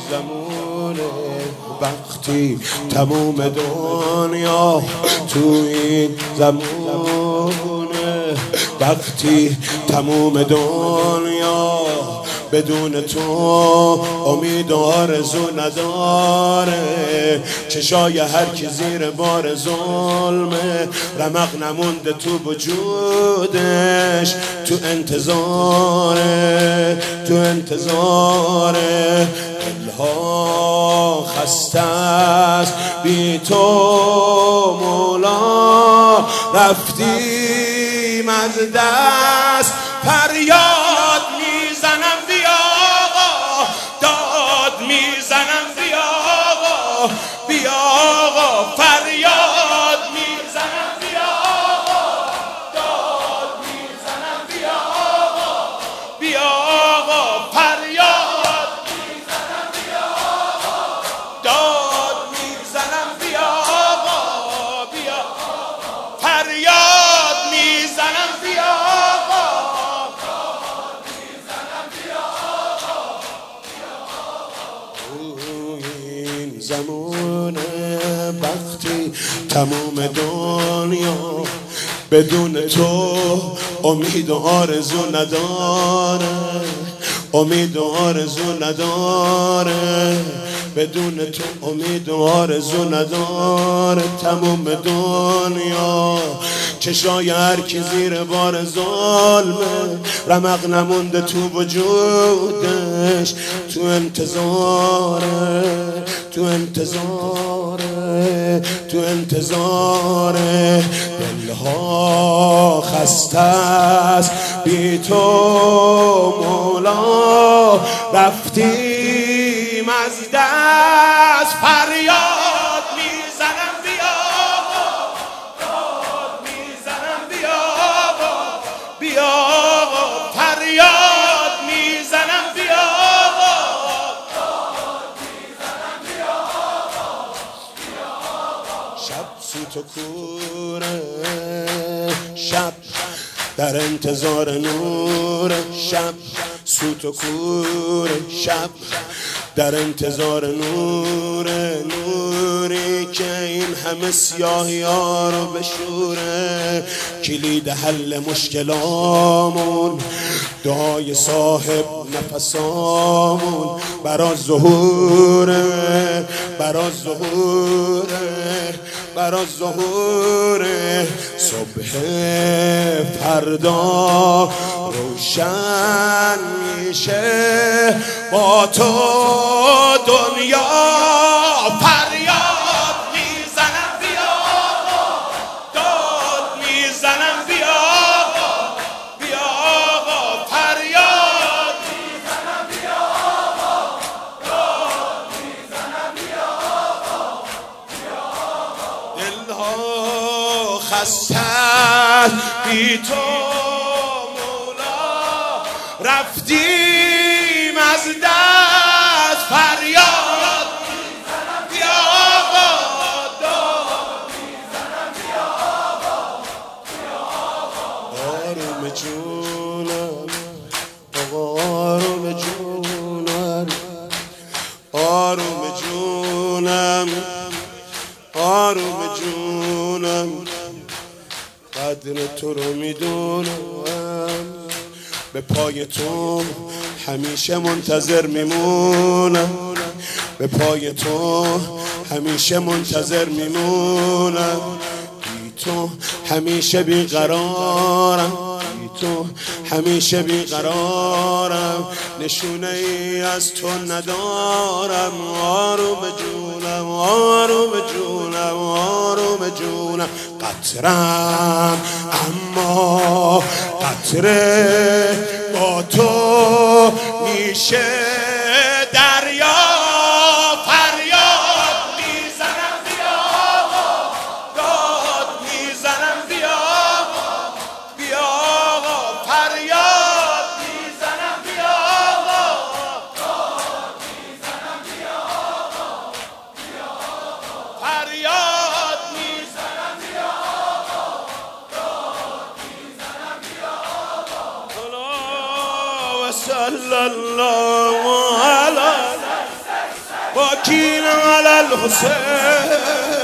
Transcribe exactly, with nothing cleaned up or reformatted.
زمونه وقتی تموم دنیا تو این زمونه، وقتی تموم دنیا بدون تو امید و آرزو نداره، چشای هر کی زیر بار ظلمه، رمق نمونده تو وجودش، تو انتظاره تو انتظاره دلها خسته است بی تو مولا، رفتیم از دست فریاد میزنم بیا آقا، داد میزنم بیا آقا، بیا آقا، فریاد میزنم بیا آقا، داد میزنم بیا آقا، بیا آقا، فریاد میزنم بیا آقا، داد میزنم بیا آقا، بیا فریاد میزنم بیا آقا، داد میزنم بیا آقا، بیا این زمونه وقتی تموم دنیا بدون تو امید و آرزو نداره، امید و آرزو نداره، بدون تو امید و آرزو نداره، تموم دنیا چشای هر کی زیر بار ظلمه، رمق نمونده تو وجودش، تو انتظاره تو انتظاره تو انتظاره دلها خسته است بی تو مولا، رفتیم از دست فریاد میزنم بیا آقا، داد میزنم بیا آقا، بیا آقا، فریاد میزنم بیا آقا، داد میزنم بیا آقا، بیا آقا. شب سوت و کوره، شب در انتظار نور، شب سوت و کور، شب در انتظار نور، نوری که این همه سیاهی ها رو بشوره، کلید حل مشکلامون، دعای صاحب نفسامون، برا ظهوره برا ظهوره برا ظهوره، صبح فردا روشن میشه با تو دنیا، فریاد میزنم بیا آقا، داد میزنم بیا آقا، بیا آقا، فریاد میزنم بیا آقا، داد میزنم بیا آقا، بیا آقا. دلها خسته بی تو رفتیم از دست فریاد میزنم بیا آقا، داد میزنم بیا آقا، بیا آقا. آروم جونم آقا، آروم جونم، آروم جونم، آروم جونم، قدر تو رو میدونم، به پای تو همیشه منتظر میمونم، به پای تو همیشه منتظر میمونم، بی تو همیشه بیقرارم، بی تو همیشه بیقرارم، نشونه ای از تو ندارم، آروم جونم آروم جونم آروم جونم، قطرم اما قطره با تو میشه دریا، فریاد میزنم بیا آقا، داد میزنم بیا آقا، بیا آقا، فریاد میزنم بیا آقا، داد میزنم بیا آقا، بیا آقا، فریاد میزنم بیا آقا، داد میزنم بیا آقا. صلی الله علی سکینه علی الحسین